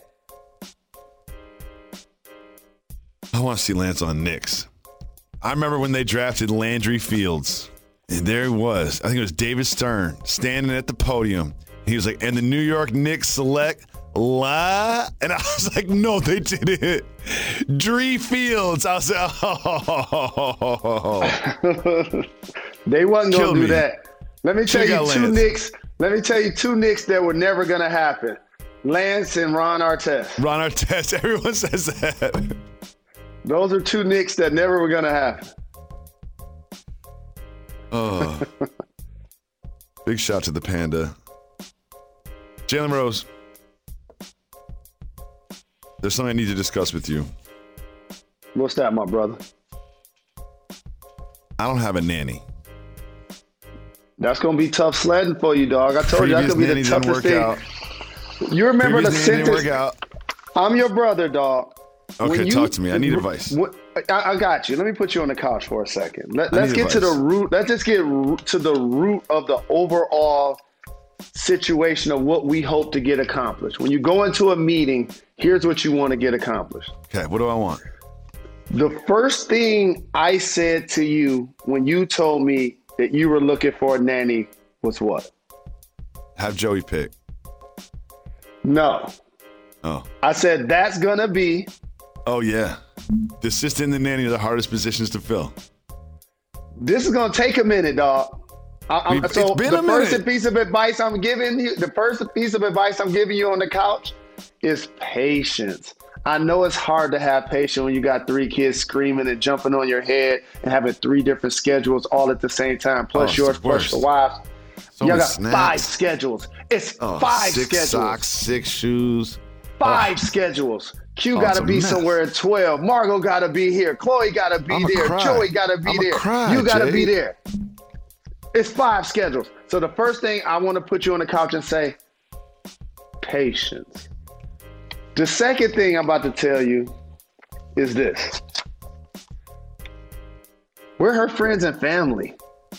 I want to see Lance on Knicks. I remember when they drafted Landry Fields, and there he was. I think it was David Stern standing at the podium. He was like, and the New York Knicks select La. And I was like, no, they didn't. Dree Fields. I was like, oh. They wasn't Kill gonna do me. that. Let me tell Check you out two Lance. Knicks. Let me tell you two Knicks that were never gonna happen. Lance and Ron Artest. Ron Artest. Everyone says that. Those are two Knicks that never were gonna happen. Oh. Big shout to the Panda. Jalen Rose. There's something I need to discuss with you. What's that, my brother? I don't have a nanny. That's gonna be tough sledding for you, dog. I told you that's gonna be the toughest thing. Out. You remember Previous the nanny sentence? didn't work out. I'm your brother, dog. Okay, you, talk to me. I need advice. What, I, I got you. Let me put you on the couch for a second. Let, I let's need get to advice. the root. Let's just get to the root of the overall situation of what we hope to get accomplished. When you go into a meeting, here's what you want to get accomplished. Okay, what do I want? The first thing I said to you when you told me that you were looking for a nanny was what? Have Joey pick. No. Oh. I said that's going to be. Oh, yeah. The assistant and the nanny are the hardest positions to fill. This is going to take a minute, dog. I, I'm, It's so been the a first minute. piece of advice I'm giving you, the first piece of advice I'm giving you on the couch is patience. I know it's hard to have patience when you got three kids screaming and jumping on your head and having three different schedules all at the same time, plus Oh, it's yours, the plus worst. your wife's. So Y'all many got snacks. five schedules. It's Oh, five six schedules. socks, six shoes. Five schedules. Q Oh, got it's to a be mess. somewhere at twelve. Margot got to be here. Chloe got to be I'ma there. cry. Joey got to be I'ma there. cry, you got to Jay. be there. It's five schedules. So the first thing I want to put you on the couch and say, patience. The second thing I'm about to tell you is this. We're her friends and family.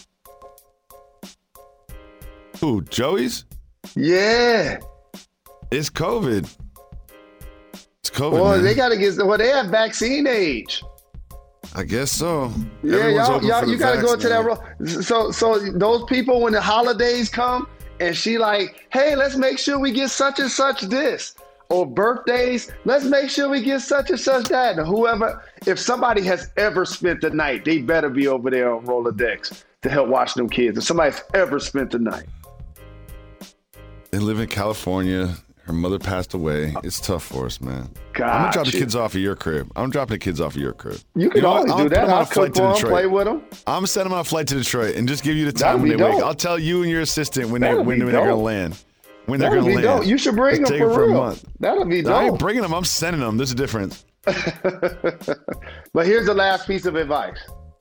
Who, Joey's? Yeah. It's COVID. It's COVID, Well, man. they got to get, well, they have vaccine age. I guess so. Yeah, Everyone's y'all, open y'all for the you gotta go vax to that now. role. So, so those people when the holidays come and she like, hey, let's make sure we get such and such this, or birthdays, let's make sure we get such and such that. And whoever, if somebody has ever spent the night, they better be over there on Rolodex to help watch them kids. If somebody's ever spent the night, They live in California. Her mother passed away. It's tough for us, man. God, I'm gonna drop the kids off at your crib. I'm dropping the kids off at your crib. You can know what? always I'm do gonna put that. them on I'll a flight cook to for them, Detroit. play with them. I'm gonna send them on a flight to Detroit and just give you the That'd time when be they wake. dope. I'll tell you and your assistant when they That'd when, be when they're gonna dope. land. When they're That'll gonna be land. dope. You should bring Just them take for for real. a month. That'll be I dope. ain't bringing them. I'm sending them. There's a difference. But here's the last piece of advice.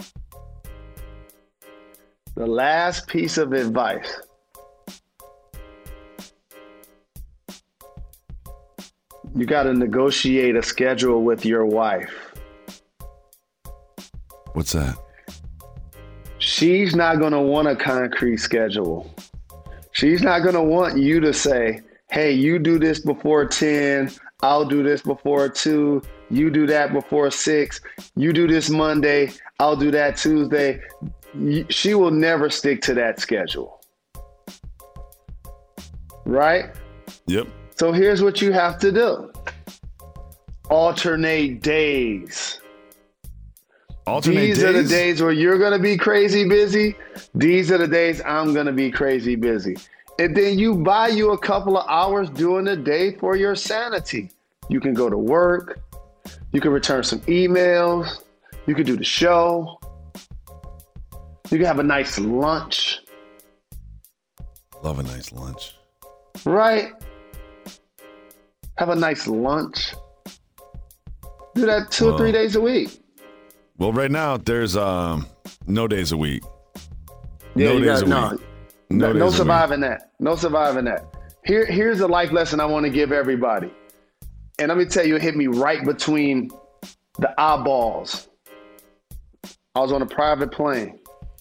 The last piece of advice. You got to negotiate a schedule with your wife. What's that? She's not going to want a concrete schedule. She's not going to want you to say, hey, you do this before ten. I'll do this before two. You do that before six. You do this Monday. I'll do that Tuesday. She will never stick to that schedule. Right? Yep. So here's what you have to do. Alternate days. Alternate These days. are the days where you're going to be crazy busy. These are the days I'm going to be crazy busy. And then you buy you a couple of hours during the day for your sanity. You can go to work. You can return some emails. You can do the show. You can have a nice lunch. Love a nice lunch. Right? Have a nice lunch. Do that two Well, or three days a week. Well, right now there's um no days a week. Yeah, no you days got a no, week. no, days a no week. surviving that. No surviving that. Here, here's a life lesson I want to give everybody. And let me tell you, it hit me right between the eyeballs. I was on a private plane.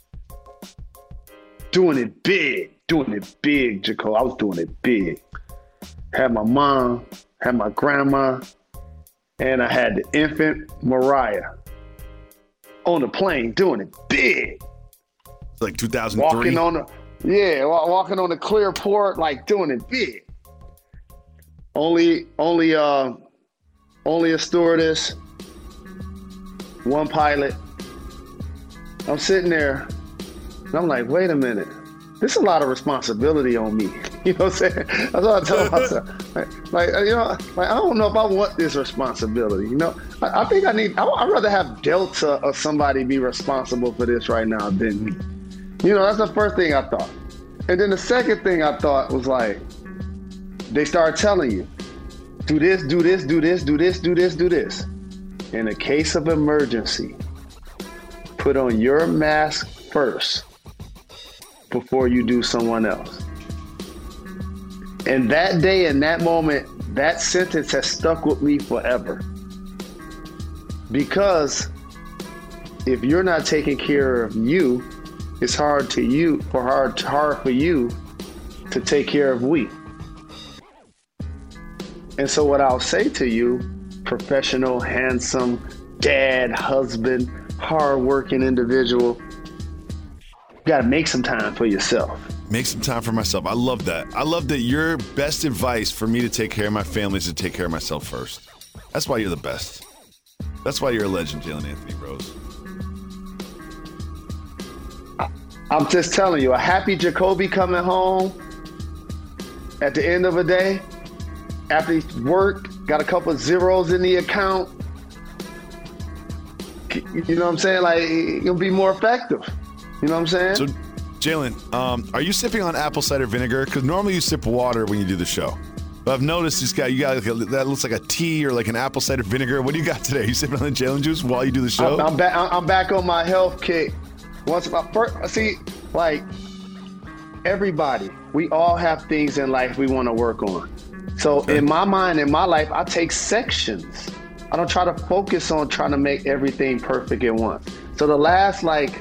Doing it big. Doing it big, Jaco. I was doing it big. Had my mom, had my grandma, and I had the infant Mariah on the plane doing it big. It's like two thousand three. Walking on the, yeah, wa- walking on the clear port, like doing it big. Only, only, uh, only a stewardess, one pilot. I'm sitting there, and I'm like, wait a minute, this is a lot of responsibility on me. You know what I'm saying? That's what I tell myself. Like, like, you know, like I don't know if I want this responsibility. You know, I, I think I need. I, I'd rather have Delta or somebody be responsible for this right now than me. You know, that's the first thing I thought. And then the second thing I thought was like, they start telling you, do this, do this, do this, do this, do this, do this. in a case of emergency, put on your mask first before you do someone else. And that day, in that moment, that sentence has stuck with me forever. Because if you're not taking care of you, it's hard to you for hard hard for you to take care of we. And so what I'll say to you, professional, handsome, dad, husband, hardworking individual, you gotta make some time for yourself. Make some time for myself. I love that. I love that your best advice for me to take care of my family is to take care of myself first. That's why you're the best. That's why you're a legend, Jalen Anthony Rose. I'm just telling you, a happy Jacoby coming home at the end of the day, after he's worked, got a couple of zeros in the account, you know what I'm saying? Like, it'll be more effective. You know what I'm saying? So, Jalen, um, are you sipping on apple cider vinegar? Because normally you sip water when you do the show. But I've noticed this guy, you got like a, that looks like a tea or like an apple cider vinegar. What do you got today? You sipping on the Jalen juice while you do the show? I'm, I'm back. I'm back on my health kick. Once my first, see, like everybody, we all have things in life we want to work on. So okay. in my mind, in my life, I take sections. I don't try to focus on trying to make everything perfect at once. So the last like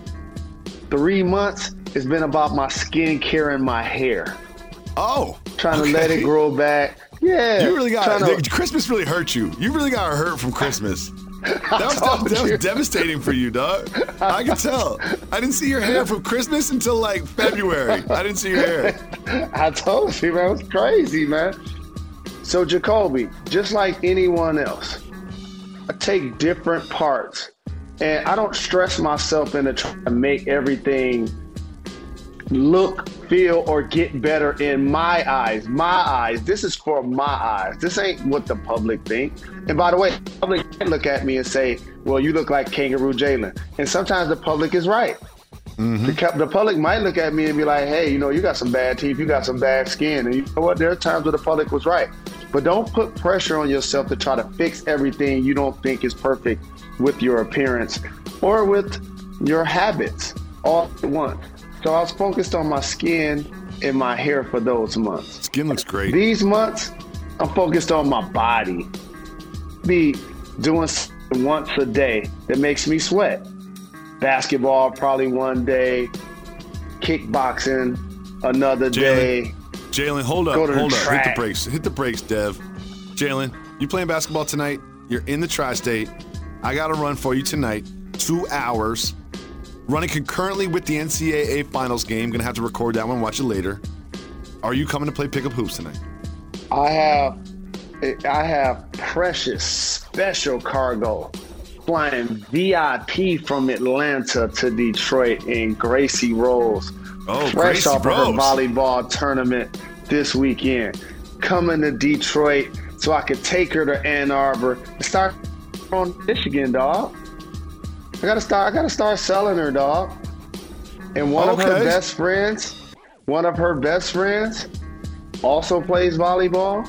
three months, it's been about my skincare and my hair. Oh, trying okay. to let it grow back. Yeah, you really got to, Christmas really hurt you. You really got hurt from Christmas. That was, that, that was devastating for you, dog. I can tell. I didn't see your hair from Christmas until like February. I didn't see your hair. I told you, man. It was crazy, man. So Jacoby, just like anyone else, I take different parts, and I don't stress myself into trying to make everything look, feel, or get better in my eyes. My eyes. This is for my eyes. This ain't what the public think. And by the way, the public can look at me and say, well, you look like Kangaroo Jalen. And sometimes the public is right. Mm-hmm. The, the public might look at me and be like, hey, you know, you got some bad teeth, you got some bad skin. And you know what? There are times where the public was right. But don't put pressure on yourself to try to fix everything you don't think is perfect with your appearance or with your habits all at once. So I was focused on my skin and my hair for those months. Skin looks great. These months, I'm focused on my body. Be doing something once a day that makes me sweat. Basketball probably one day, kickboxing another Jalen, day. Jalen, hold up, hold up. Track. Hit the brakes. Hit the brakes, Dev. Jalen, you playing basketball tonight? You're in the tri-state. I got a run for you tonight. Two hours. Running concurrently with the N C double A finals game. Gonna have to record that one, watch it later. Are you coming to play pickup hoops tonight? I have I have precious special cargo flying V I P from Atlanta to Detroit in Gracie Rose. Oh, fresh Gracie off Rose. of her volleyball tournament this weekend. Coming to Detroit so I could take her to Ann Arbor and start on Michigan, dog. I gotta start. I gotta start selling her, dog. And one okay. of her best friends, one of her best friends, also plays volleyball.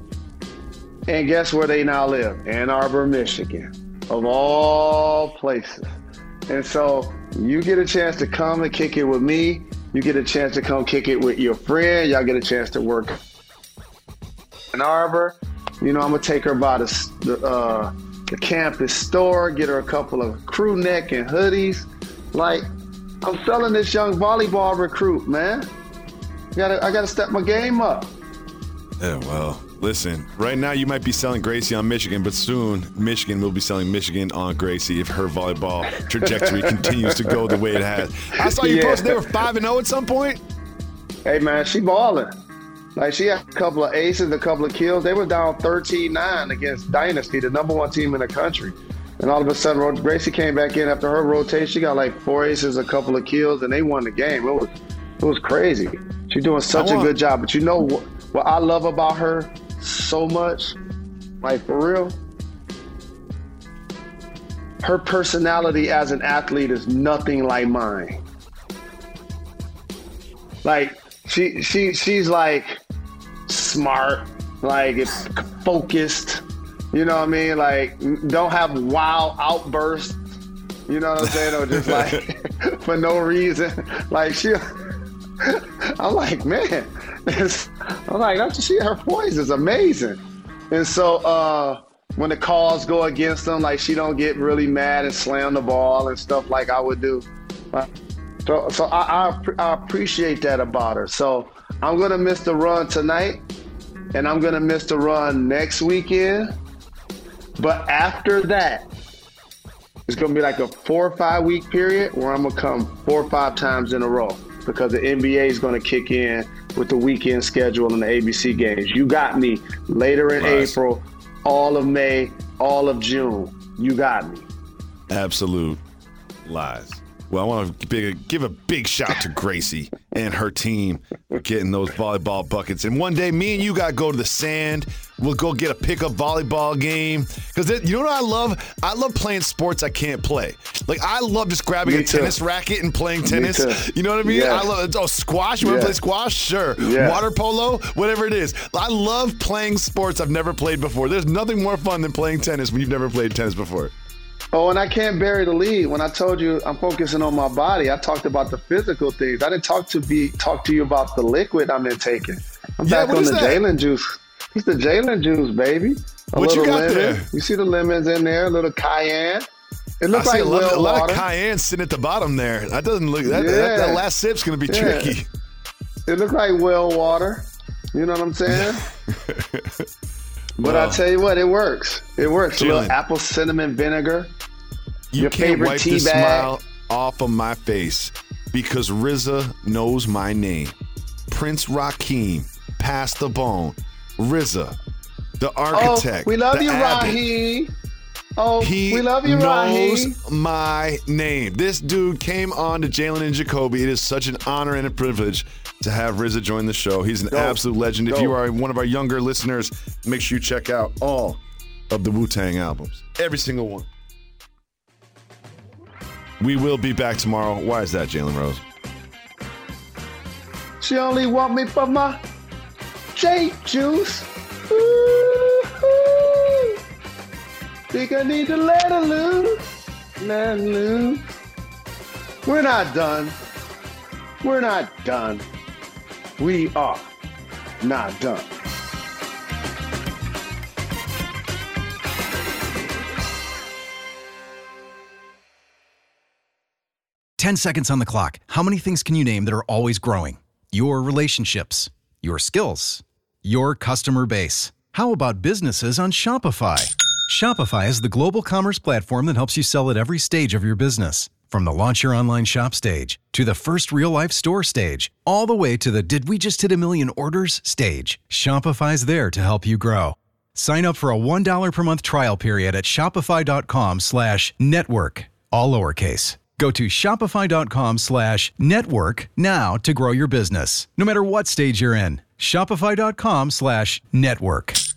And guess where they now live? Ann Arbor, Michigan, of all places. And so you get a chance to come and kick it with me. You get a chance to come kick it with your friend. Y'all get a chance to work in Ann Arbor. You know, I'm gonna take her by the. the uh, the campus store, get her a couple of crew neck and hoodies. Like, I'm selling this young volleyball recruit, man. Gotta, I gotta step my game up. Yeah, well, listen, right now you might be selling Gracie on Michigan, but soon Michigan will be selling Michigan on Gracie if her volleyball trajectory continues to go the way it has. I saw you yeah. post they were five and oh at some point. Hey, man, she balling. Like, she had a couple of aces, a couple of kills. They were down thirteen nine against Dynasty, the number one team in the country. And all of a sudden, Gracie came back in after her rotation. She got like four aces, a couple of kills, and they won the game. It was it was crazy. She's doing such want- a good job. But you know what, what I love about her so much? Like, for real? Her personality as an athlete is nothing like mine. Like, she she she's like smart, like it's focused, You know what I mean? Like, don't have wild outbursts. You know what I'm saying? Or just like for no reason. Like she, I'm like, man, this, I'm like, don't you see her voice is amazing. And so uh, when the calls go against them, like she don't get really mad and slam the ball and stuff like I would do. So, so I, I, I appreciate that about her. So I'm gonna miss the run tonight, and I'm gonna miss the run next weekend. But after that, it's going to be like a four or five week period where I'm going to come four or five times in a row because the N B A is going to kick in with the weekend schedule and the A B C games. You got me later in nice. April, all of May, all of June. You got me. Absolute lies. Well, I want to give a big shout to Gracie and her team for getting those volleyball buckets. And one day, me and you got to go to the sand. We'll go get a pickup volleyball game. Because you know what I love? I love playing sports I can't play. Like, I love just grabbing Me a too. tennis racket and playing tennis. You know what I mean? Yes. I love Oh, squash? You want to Yes. play squash? Sure. Yes. Water polo? Whatever it is. I love playing sports I've never played before. There's nothing more fun than playing tennis when you've never played tennis before. Oh, and I can't bury the lead. When I told you I'm focusing on my body, I talked about the physical things. I didn't talk to be talk to you about the liquid I've been taking. I'm Yeah, back what on is the that? Jalen juice. It's the Jalen juice, baby. A What you little got lemon. there? You see the lemons in there, a little cayenne. It looks I see like a lot, well a lot water. of cayenne sitting at the bottom there. That doesn't look. That, Yeah. that, that last sip's going to be Yeah. tricky. It looks like well water. You know what I'm saying? But Wow. I tell you what, it works. It works. A Jalen. little apple cinnamon vinegar. You Your can't favorite wipe tea the bag. smile off of my face because R Z A knows my name. Prince Rakeem, pass the bone. R Z A, the architect. Oh, we love the you, abbot. Raheem. Oh, He we love you, knows Raheem. my name. This dude came on to Jalen and Jacoby. It is such an honor and a privilege to have R Z A join the show. He's an Dope. absolute legend. If Dope. you are one of our younger listeners, make sure you check out all of the Wu-Tang albums. Every single one. We will be back tomorrow. Why is that, Jalen Rose? She only want me for my J juice. Ooh, think I need to let her loose. Let her loose. We're not done. We're not done. We are not done. ten seconds on the clock. How many things can you name that are always growing? Your relationships, your skills, your customer base. How about businesses on Shopify? Shopify is the global commerce platform that helps you sell at every stage of your business. From the launch your online shop stage, to the first real-life store stage, all the way to the did we just hit a million orders stage. Shopify's there to help you grow. Sign up for a one dollar per month trial period at shopify.com slash network, all lowercase. Go to shopify.com slash network now to grow your business, no matter what stage you're in. Shopify.com slash network.